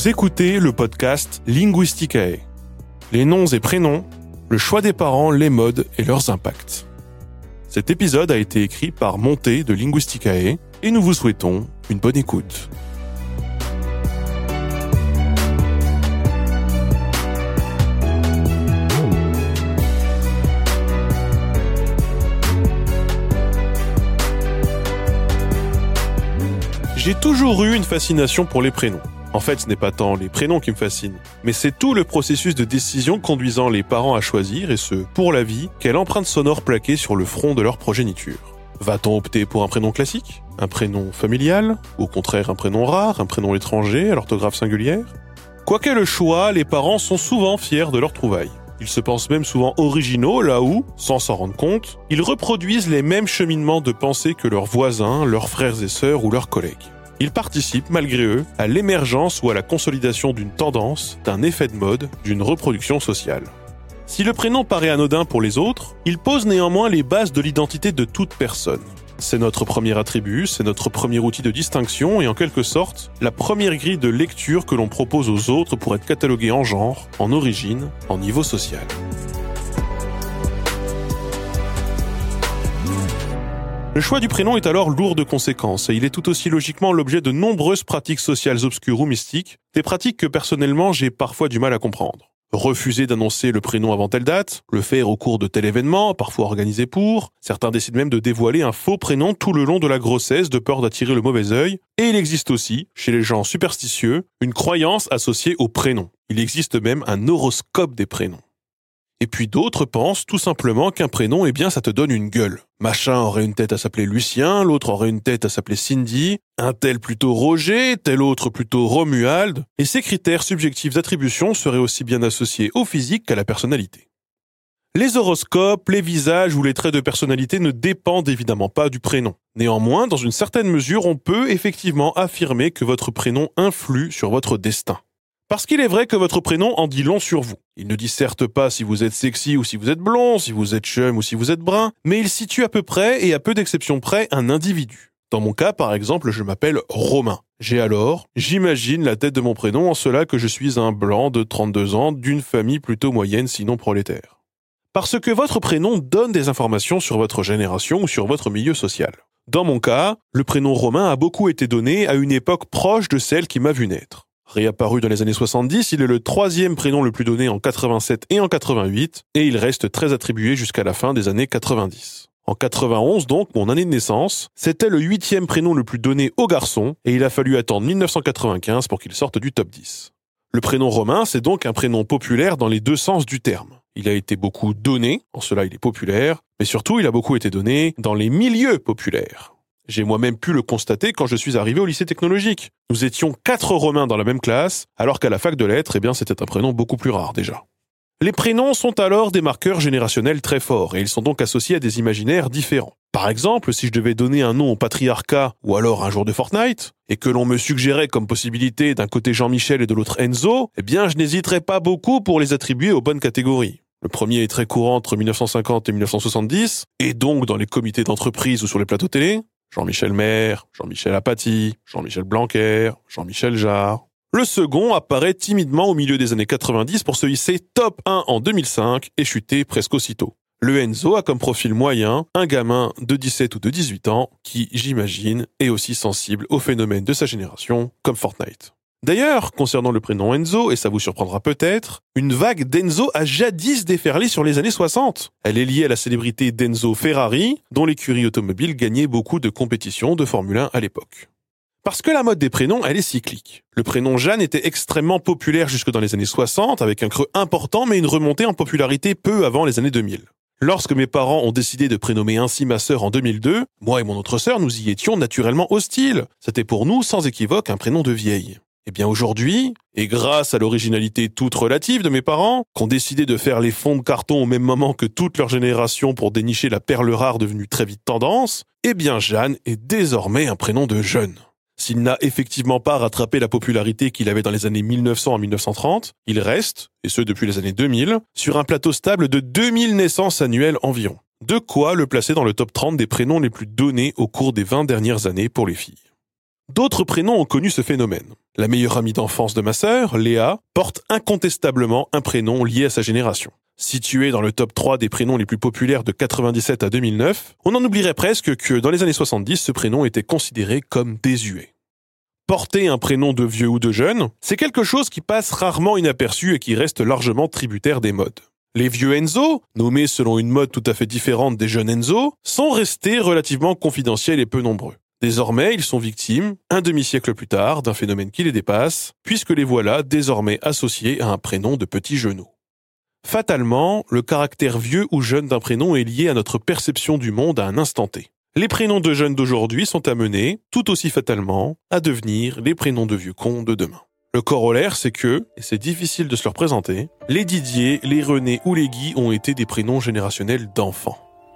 Vous écoutez le podcast Linguisticae. Les noms et prénoms, le choix des parents, les modes et leurs impacts. Cet épisode a été écrit par Monté de Linguisticae et nous vous souhaitons une bonne écoute. J'ai toujours eu une fascination pour les prénoms. En fait, ce n'est pas tant les prénoms qui me fascinent, mais c'est tout le processus de décision conduisant les parents à choisir, et ce, pour la vie, quelle empreinte sonore plaquée sur le front de leur progéniture. Va-t-on opter pour un prénom classique, un prénom familial, ou au contraire un prénom rare, un prénom étranger à l'orthographe singulière ? Quoi qu'ait le choix, les parents sont souvent fiers de leur trouvaille. Ils se pensent même souvent originaux là où, sans s'en rendre compte, ils reproduisent les mêmes cheminements de pensée que leurs voisins, leurs frères et sœurs ou leurs collègues. Ils participent, malgré eux, à l'émergence ou à la consolidation d'une tendance, d'un effet de mode, d'une reproduction sociale. Si le prénom paraît anodin pour les autres, il pose néanmoins les bases de l'identité de toute personne. C'est notre premier attribut, c'est notre premier outil de distinction et en quelque sorte, la première grille de lecture que l'on propose aux autres pour être catalogué en genre, en origine, en niveau social. Le choix du prénom est alors lourd de conséquences et il est tout aussi logiquement l'objet de nombreuses pratiques sociales obscures ou mystiques, des pratiques que personnellement j'ai parfois du mal à comprendre. Refuser d'annoncer le prénom avant telle date, le faire au cours de tel événement, parfois organisé pour, certains décident même de dévoiler un faux prénom tout le long de la grossesse de peur d'attirer le mauvais œil, et il existe aussi, chez les gens superstitieux, une croyance associée au prénom. Il existe même un horoscope des prénoms. Et puis d'autres pensent tout simplement qu'un prénom, ça te donne une gueule. Machin aurait une tête à s'appeler Lucien, l'autre aurait une tête à s'appeler Cindy, un tel plutôt Roger, tel autre plutôt Romuald, et ces critères subjectifs d'attribution seraient aussi bien associés au physique qu'à la personnalité. Les horoscopes, les visages ou les traits de personnalité ne dépendent évidemment pas du prénom. Néanmoins, dans une certaine mesure, on peut effectivement affirmer que votre prénom influe sur votre destin. Parce qu'il est vrai que votre prénom en dit long sur vous. Il ne dit certes pas si vous êtes sexy ou si vous êtes blond, si vous êtes chum ou si vous êtes brun, mais il situe à peu près et à peu d'exceptions près un individu. Dans mon cas, par exemple, je m'appelle Romain. J'imagine la tête de mon prénom en cela que je suis un blanc de 32 ans d'une famille plutôt moyenne sinon prolétaire. Parce que votre prénom donne des informations sur votre génération ou sur votre milieu social. Dans mon cas, le prénom Romain a beaucoup été donné à une époque proche de celle qui m'a vu naître. Réapparu dans les années 70, il est le troisième prénom le plus donné en 87 et en 88, et il reste très attribué jusqu'à la fin des années 90. En 91 donc, mon année de naissance, c'était le 8e prénom le plus donné aux garçons, et il a fallu attendre 1995 pour qu'il sorte du top 10. Le prénom Romain, c'est donc un prénom populaire dans les deux sens du terme. Il a été beaucoup donné, en cela il est populaire, mais surtout il a beaucoup été donné dans les milieux populaires. J'ai moi-même pu le constater quand je suis arrivé au lycée technologique. Nous étions 4 Romains dans la même classe, alors qu'à la fac de lettres, c'était un prénom beaucoup plus rare déjà. Les prénoms sont alors des marqueurs générationnels très forts, et ils sont donc associés à des imaginaires différents. Par exemple, si je devais donner un nom au patriarcat, ou alors un jour de Fortnite, et que l'on me suggérait comme possibilité d'un côté Jean-Michel et de l'autre Enzo, je n'hésiterais pas beaucoup pour les attribuer aux bonnes catégories. Le premier est très courant entre 1950 et 1970, et donc dans les comités d'entreprise ou sur les plateaux télé. Jean-Michel Maire, Jean-Michel Apathy, Jean-Michel Blanquer, Jean-Michel Jarre. Le second apparaît timidement au milieu des années 90 pour se hisser top 1 en 2005 et chuter presque aussitôt. Le Enzo a comme profil moyen un gamin de 17 ou de 18 ans qui, j'imagine, est aussi sensible aux phénomènes de sa génération comme Fortnite. D'ailleurs, concernant le prénom Enzo, et ça vous surprendra peut-être, une vague d'Enzo a jadis déferlé sur les années 60. Elle est liée à la célébrité d'Enzo Ferrari, dont l'écurie automobile gagnait beaucoup de compétitions de Formule 1 à l'époque. Parce que la mode des prénoms, elle est cyclique. Le prénom Jeanne était extrêmement populaire jusque dans les années 60, avec un creux important mais une remontée en popularité peu avant les années 2000. Lorsque mes parents ont décidé de prénommer ainsi ma sœur en 2002, moi et mon autre sœur, nous y étions naturellement hostiles. C'était pour nous, sans équivoque, un prénom de vieille. Aujourd'hui, et grâce à l'originalité toute relative de mes parents, qui ont décidé de faire les fonds de carton au même moment que toute leur génération pour dénicher la perle rare devenue très vite tendance, Jeanne est désormais un prénom de jeune. S'il n'a effectivement pas rattrapé la popularité qu'il avait dans les années 1900 à 1930, il reste, et ce depuis les années 2000, sur un plateau stable de 2000 naissances annuelles environ. De quoi le placer dans le top 30 des prénoms les plus donnés au cours des 20 dernières années pour les filles. D'autres prénoms ont connu ce phénomène. La meilleure amie d'enfance de ma sœur, Léa, porte incontestablement un prénom lié à sa génération. Situé dans le top 3 des prénoms les plus populaires de 97 à 2009, on en oublierait presque que dans les années 70, ce prénom était considéré comme désuet. Porter un prénom de vieux ou de jeune, c'est quelque chose qui passe rarement inaperçu et qui reste largement tributaire des modes. Les vieux Enzo, nommés selon une mode tout à fait différente des jeunes Enzo, sont restés relativement confidentiels et peu nombreux. Désormais, ils sont victimes, un demi-siècle plus tard, d'un phénomène qui les dépasse, puisque les voilà désormais associés à un prénom de petit genou. Fatalement, le caractère vieux ou jeune d'un prénom est lié à notre perception du monde à un instant T. Les prénoms de jeunes d'aujourd'hui sont amenés, tout aussi fatalement, à devenir les prénoms de vieux cons de demain. Le corollaire, c'est que, et c'est difficile de se le représenter, les Didier, les René ou les Guy ont été des prénoms générationnels d'enfants.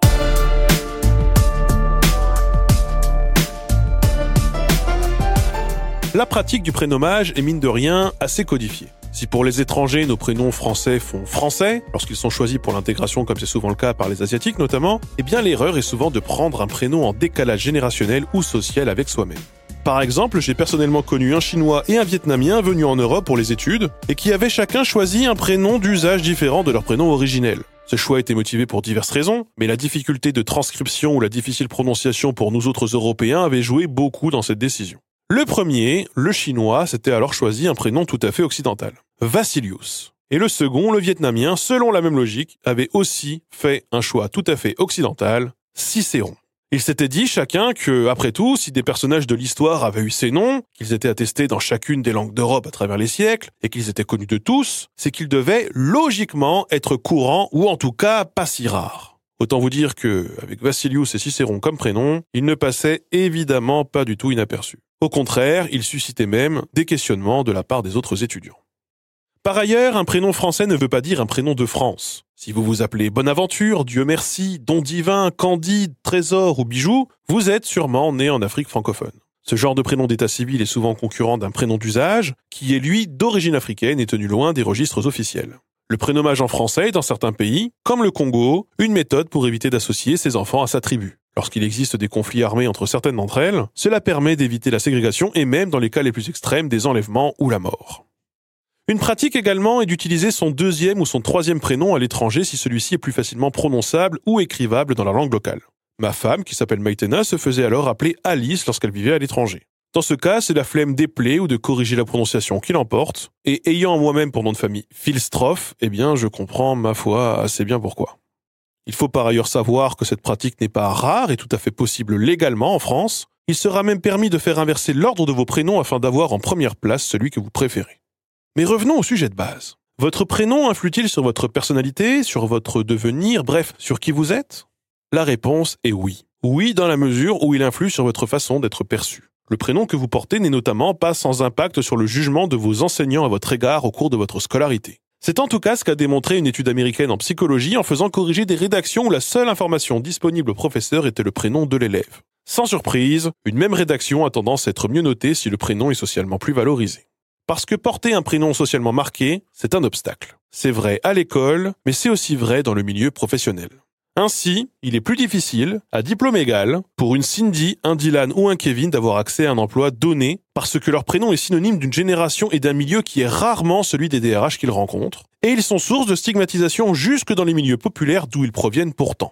La pratique du prénommage est mine de rien assez codifiée. Si pour les étrangers, nos prénoms français font français, lorsqu'ils sont choisis pour l'intégration comme c'est souvent le cas par les asiatiques notamment, eh bien l'erreur est souvent de prendre un prénom en décalage générationnel ou social avec soi-même. Par exemple, j'ai personnellement connu un Chinois et un Vietnamien venus en Europe pour les études et qui avaient chacun choisi un prénom d'usage différent de leur prénom originel. Ce choix était motivé pour diverses raisons, mais la difficulté de transcription ou la difficile prononciation pour nous autres Européens avait joué beaucoup dans cette décision. Le premier, le chinois, s'était alors choisi un prénom tout à fait occidental, Vassilius. Et le second, le vietnamien, selon la même logique, avait aussi fait un choix tout à fait occidental, Cicéron. Ils s'étaient dit chacun que, après tout, si des personnages de l'histoire avaient eu ces noms, qu'ils étaient attestés dans chacune des langues d'Europe à travers les siècles, et qu'ils étaient connus de tous, c'est qu'ils devaient logiquement être courants, ou en tout cas pas si rares. Autant vous dire que, avec Vassilius et Cicéron comme prénom, ils ne passaient évidemment pas du tout inaperçus. Au contraire, ils suscitaient même des questionnements de la part des autres étudiants. Par ailleurs, un prénom français ne veut pas dire un prénom de France. Si vous vous appelez Bonaventure, Dieu merci, Don Divin, Candide, Trésor ou Bijou, vous êtes sûrement né en Afrique francophone. Ce genre de prénom d'état civil est souvent concurrent d'un prénom d'usage, qui est lui d'origine africaine et tenu loin des registres officiels. Le prénommage en français est dans certains pays, comme le Congo, une méthode pour éviter d'associer ses enfants à sa tribu. Lorsqu'il existe des conflits armés entre certaines d'entre elles, cela permet d'éviter la ségrégation et même dans les cas les plus extrêmes des enlèvements ou la mort. Une pratique également est d'utiliser son deuxième ou son troisième prénom à l'étranger si celui-ci est plus facilement prononçable ou écrivable dans la langue locale. Ma femme, qui s'appelle Maïtena, se faisait alors appeler Alice lorsqu'elle vivait à l'étranger. Dans ce cas, c'est la flemme d'épeler ou de corriger la prononciation qui l'emporte, et ayant moi-même pour nom de famille Philstroff, eh bien je comprends, ma foi, assez bien pourquoi. Il faut par ailleurs savoir que cette pratique n'est pas rare et tout à fait possible légalement en France. Il sera même permis de faire inverser l'ordre de vos prénoms afin d'avoir en première place celui que vous préférez. Mais revenons au sujet de base. Votre prénom influe-t-il sur votre personnalité, sur votre devenir, bref, sur qui vous êtes ? La réponse est oui. Oui, dans la mesure où il influe sur votre façon d'être perçu. Le prénom que vous portez n'est notamment pas sans impact sur le jugement de vos enseignants à votre égard au cours de votre scolarité. C'est en tout cas ce qu'a démontré une étude américaine en psychologie en faisant corriger des rédactions où la seule information disponible au professeur était le prénom de l'élève. Sans surprise, une même rédaction a tendance à être mieux notée si le prénom est socialement plus valorisé. Parce que porter un prénom socialement marqué, c'est un obstacle. C'est vrai à l'école, mais c'est aussi vrai dans le milieu professionnel. Ainsi, il est plus difficile, à diplôme égal, pour une Cindy, un Dylan ou un Kevin d'avoir accès à un emploi donné parce que leur prénom est synonyme d'une génération et d'un milieu qui est rarement celui des DRH qu'ils rencontrent, et ils sont source de stigmatisation jusque dans les milieux populaires d'où ils proviennent pourtant.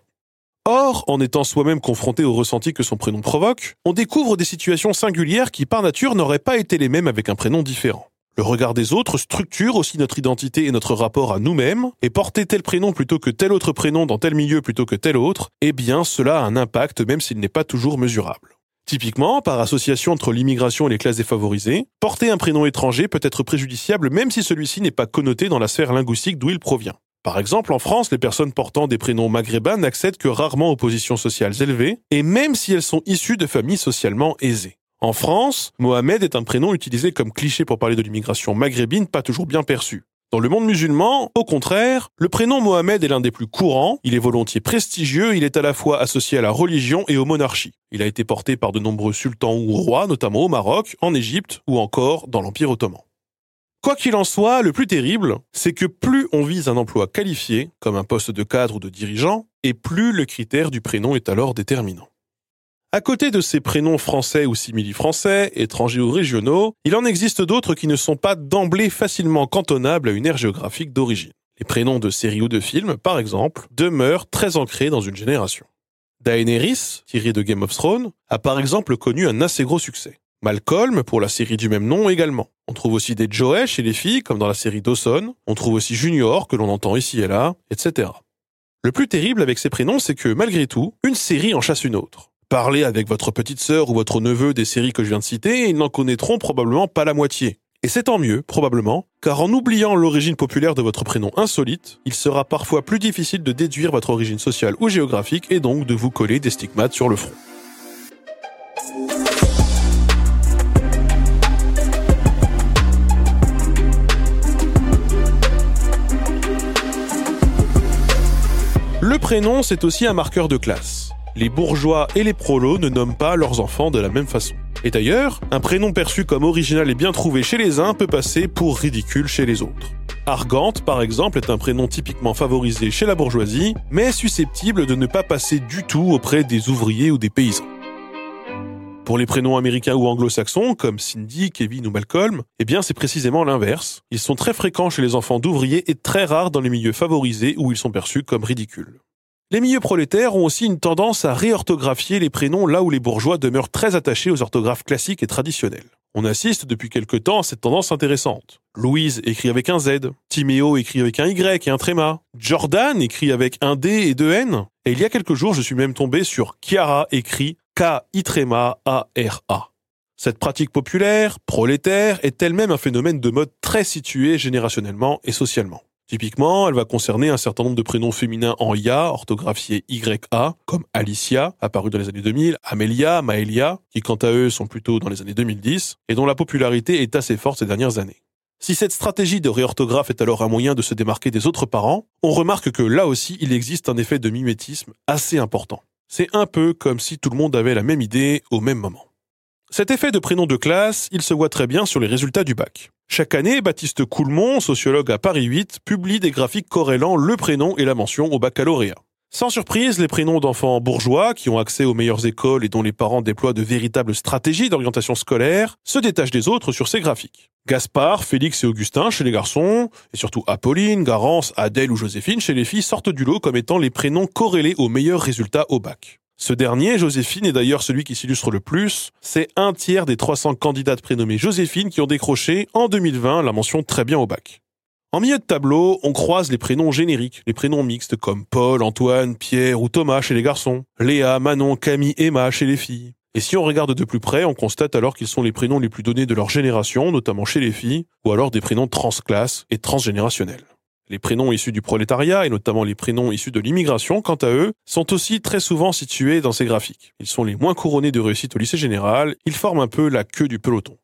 Or, en étant soi-même confronté au ressenti que son prénom provoque, on découvre des situations singulières qui par nature n'auraient pas été les mêmes avec un prénom différent. Le regard des autres structure aussi notre identité et notre rapport à nous-mêmes, et porter tel prénom plutôt que tel autre prénom dans tel milieu plutôt que tel autre, eh bien cela a un impact même s'il n'est pas toujours mesurable. Typiquement, par association entre l'immigration et les classes défavorisées, porter un prénom étranger peut être préjudiciable même si celui-ci n'est pas connoté dans la sphère linguistique d'où il provient. Par exemple, en France, les personnes portant des prénoms maghrébins n'accèdent que rarement aux positions sociales élevées, et même si elles sont issues de familles socialement aisées. En France, Mohamed est un prénom utilisé comme cliché pour parler de l'immigration maghrébine pas toujours bien perçu. Dans le monde musulman, au contraire, le prénom Mohamed est l'un des plus courants, il est volontiers prestigieux, il est à la fois associé à la religion et aux monarchies. Il a été porté par de nombreux sultans ou rois, notamment au Maroc, en Égypte ou encore dans l'Empire ottoman. Quoi qu'il en soit, le plus terrible, c'est que plus on vise un emploi qualifié, comme un poste de cadre ou de dirigeant, et plus le critère du prénom est alors déterminant. À côté de ces prénoms français ou simili-français, étrangers ou régionaux, il en existe d'autres qui ne sont pas d'emblée facilement cantonnables à une aire géographique d'origine. Les prénoms de séries ou de films, par exemple, demeurent très ancrés dans une génération. Daenerys, tiré de Game of Thrones, a par exemple connu un assez gros succès. Malcolm, pour la série du même nom également. On trouve aussi des Joey chez les filles, comme dans la série Dawson. On trouve aussi Junior, que l'on entend ici et là, etc. Le plus terrible avec ces prénoms, c'est que, malgré tout, une série en chasse une autre. Parlez avec votre petite sœur ou votre neveu des séries que je viens de citer et ils n'en connaîtront probablement pas la moitié. Et c'est tant mieux, probablement, car en oubliant l'origine populaire de votre prénom insolite, il sera parfois plus difficile de déduire votre origine sociale ou géographique et donc de vous coller des stigmates sur le front. Le prénom, c'est aussi un marqueur de classe. Les bourgeois et les prolos ne nomment pas leurs enfants de la même façon. Et d'ailleurs, un prénom perçu comme original et bien trouvé chez les uns peut passer pour ridicule chez les autres. Argante, par exemple, est un prénom typiquement favorisé chez la bourgeoisie, mais susceptible de ne pas passer du tout auprès des ouvriers ou des paysans. Pour les prénoms américains ou anglo-saxons, comme Cindy, Kevin ou Malcolm, eh bien c'est précisément l'inverse. Ils sont très fréquents chez les enfants d'ouvriers et très rares dans les milieux favorisés où ils sont perçus comme ridicules. Les milieux prolétaires ont aussi une tendance à réorthographier les prénoms là où les bourgeois demeurent très attachés aux orthographes classiques et traditionnelles. On assiste depuis quelque temps à cette tendance intéressante. Louise écrit avec un Z, Timéo écrit avec un Y et un tréma, Jordan écrit avec un D et deux N, et il y a quelques jours je suis même tombé sur Chiara écrit K-I-A-R-A. Cette pratique populaire, prolétaire, est elle-même un phénomène de mode très situé générationnellement et socialement. Typiquement, elle va concerner un certain nombre de prénoms féminins en IA, orthographiés YA, comme Alicia, apparu dans les années 2000, Amelia, Maëlia, qui quant à eux sont plutôt dans les années 2010, et dont la popularité est assez forte ces dernières années. Si cette stratégie de réorthographe est alors un moyen de se démarquer des autres parents, on remarque que là aussi il existe un effet de mimétisme assez important. C'est un peu comme si tout le monde avait la même idée au même moment. Cet effet de prénom de classe, il se voit très bien sur les résultats du bac. Chaque année, Baptiste Coulmont, sociologue à Paris 8, publie des graphiques corrélant le prénom et la mention au baccalauréat. Sans surprise, les prénoms d'enfants bourgeois, qui ont accès aux meilleures écoles et dont les parents déploient de véritables stratégies d'orientation scolaire, se détachent des autres sur ces graphiques. Gaspard, Félix et Augustin chez les garçons, et surtout Apolline, Garance, Adèle ou Joséphine chez les filles sortent du lot comme étant les prénoms corrélés aux meilleurs résultats au bac. Ce dernier, Joséphine, est d'ailleurs celui qui s'illustre le plus. C'est un tiers des 300 candidates prénommées Joséphine qui ont décroché, en 2020, la mention très bien au bac. En milieu de tableau, on croise les prénoms génériques, les prénoms mixtes comme Paul, Antoine, Pierre ou Thomas chez les garçons, Léa, Manon, Camille, Emma chez les filles. Et si on regarde de plus près, on constate alors qu'ils sont les prénoms les plus donnés de leur génération, notamment chez les filles, ou alors des prénoms transclasses et transgénérationnels. Les prénoms issus du prolétariat, et notamment les prénoms issus de l'immigration, quant à eux, sont aussi très souvent situés dans ces graphiques. Ils sont les moins couronnés de réussite au lycée général, ils forment un peu la queue du peloton.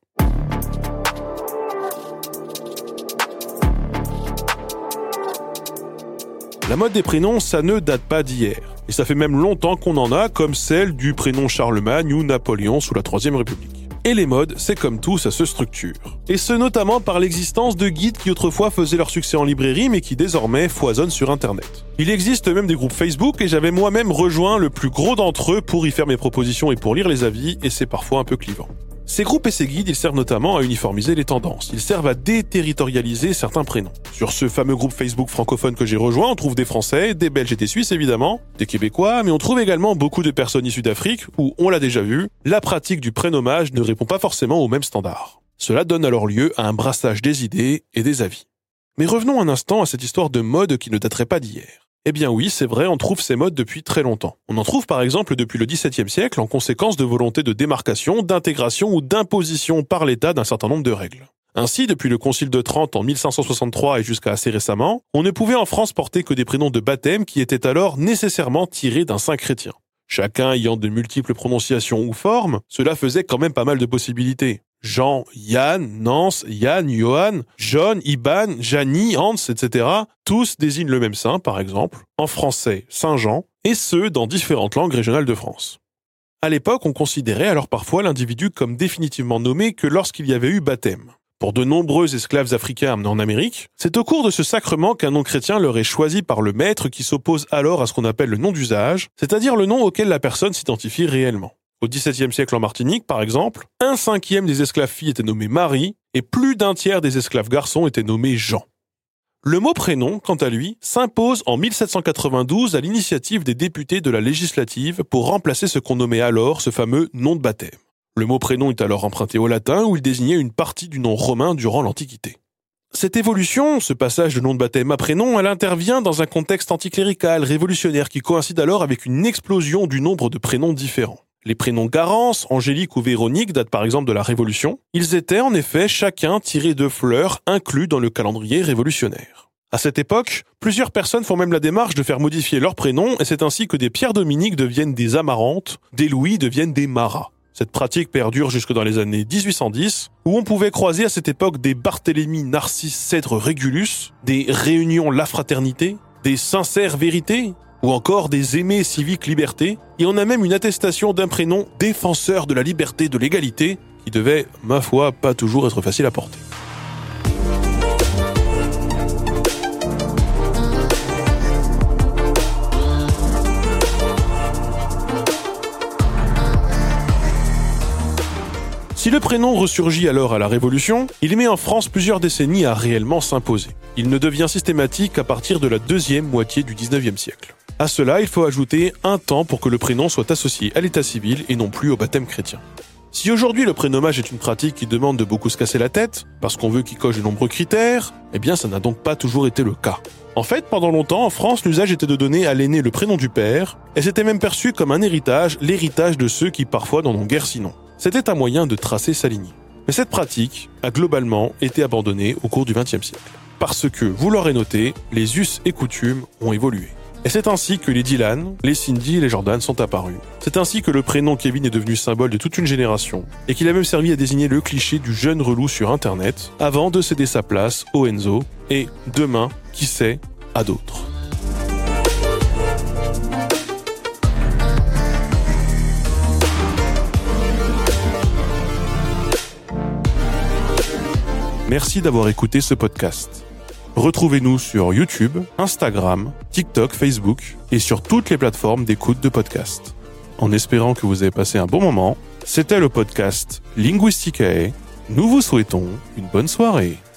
La mode des prénoms, ça ne date pas d'hier. Et ça fait même longtemps qu'on en a, comme celle du prénom Charlemagne ou Napoléon sous la Troisième République. Et les modes, c'est comme tout, ça se structure. Et ce notamment par l'existence de guides qui autrefois faisaient leur succès en librairie mais qui désormais foisonnent sur Internet. Il existe même des groupes Facebook et j'avais moi-même rejoint le plus gros d'entre eux pour y faire mes propositions et pour lire les avis et c'est parfois un peu clivant. Ces groupes et ces guides, ils servent notamment à uniformiser les tendances. Ils servent à déterritorialiser certains prénoms. Sur ce fameux groupe Facebook francophone que j'ai rejoint, on trouve des Français, des Belges et des Suisses évidemment, des Québécois, mais on trouve également beaucoup de personnes issues d'Afrique où, on l'a déjà vu, la pratique du prénommage ne répond pas forcément aux mêmes standards. Cela donne alors lieu à un brassage des idées et des avis. Mais revenons un instant à cette histoire de mode qui ne daterait pas d'hier. Eh bien oui, c'est vrai, on trouve ces modes depuis très longtemps. On en trouve par exemple depuis le XVIIe siècle en conséquence de volonté de démarcation, d'intégration ou d'imposition par l'État d'un certain nombre de règles. Ainsi, depuis le Concile de Trente en 1563 et jusqu'à assez récemment, on ne pouvait en France porter que des prénoms de baptême qui étaient alors nécessairement tirés d'un saint chrétien. Chacun ayant de multiples prononciations ou formes, cela faisait quand même pas mal de possibilités. Jean, Yann, Nance, Yann, Johan, John, Iban, Janie, Hans, etc. Tous désignent le même saint, par exemple, en français Saint-Jean, et ce, dans différentes langues régionales de France. À l'époque, on considérait alors parfois l'individu comme définitivement nommé que lorsqu'il y avait eu baptême. Pour de nombreux esclaves africains amenés en Amérique, c'est au cours de ce sacrement qu'un nom chrétien leur est choisi par le maître qui s'oppose alors à ce qu'on appelle le nom d'usage, c'est-à-dire le nom auquel la personne s'identifie réellement. Au XVIIe siècle en Martinique, par exemple, 1/5 des esclaves filles étaient nommés Marie et plus d'un tiers des esclaves garçons étaient nommés Jean. Le mot prénom, quant à lui, s'impose en 1792 à l'initiative des députés de la législative pour remplacer ce qu'on nommait alors ce fameux nom de baptême. Le mot prénom est alors emprunté au latin où il désignait une partie du nom romain durant l'Antiquité. Cette évolution, ce passage de nom de baptême à prénom, elle intervient dans un contexte anticlérical, révolutionnaire qui coïncide alors avec une explosion du nombre de prénoms différents. Les prénoms Garance, Angélique ou Véronique datent par exemple de la Révolution. Ils étaient en effet chacun tirés de fleurs inclus dans le calendrier révolutionnaire. À cette époque, plusieurs personnes font même la démarche de faire modifier leur prénom et c'est ainsi que des Pierre-Dominique deviennent des Amarantes, des Louis deviennent des Marat. Cette pratique perdure jusque dans les années 1810, où on pouvait croiser à cette époque des Barthélemy Narcisse Cèdre Régulus, des Réunions La Fraternité, des Sincères Vérités, ou encore des Aimés Civiques Liberté, et on a même une attestation d'un prénom défenseur de la liberté, de l'égalité, qui devait, ma foi, pas toujours être facile à porter. Si le prénom ressurgit alors à la Révolution, il met en France plusieurs décennies à réellement s'imposer. Il ne devient systématique qu'à partir de la deuxième moitié du XIXe siècle. À cela, il faut ajouter un temps pour que le prénom soit associé à l'état civil et non plus au baptême chrétien. Si aujourd'hui le prénommage est une pratique qui demande de beaucoup se casser la tête, parce qu'on veut qu'il coche de nombreux critères, eh bien ça n'a donc pas toujours été le cas. En fait, pendant longtemps, en France, l'usage était de donner à l'aîné le prénom du père, et c'était même perçu comme un héritage, l'héritage de ceux qui parfois n'en ont guère sinon. C'était un moyen de tracer sa lignée. Mais cette pratique a globalement été abandonnée au cours du XXe siècle. Parce que, vous l'aurez noté, les us et coutumes ont évolué. Et c'est ainsi que les Dylan, les Cindy et les Jordan sont apparus. C'est ainsi que le prénom Kevin est devenu symbole de toute une génération, et qu'il a même servi à désigner le cliché du jeune relou sur Internet, avant de céder sa place au Enzo, et demain, qui sait, à d'autres. Merci d'avoir écouté ce podcast. Retrouvez-nous sur YouTube, Instagram, TikTok, Facebook et sur toutes les plateformes d'écoute de podcasts. En espérant que vous avez passé un bon moment, c'était le podcast Linguisticae. Nous vous souhaitons une bonne soirée.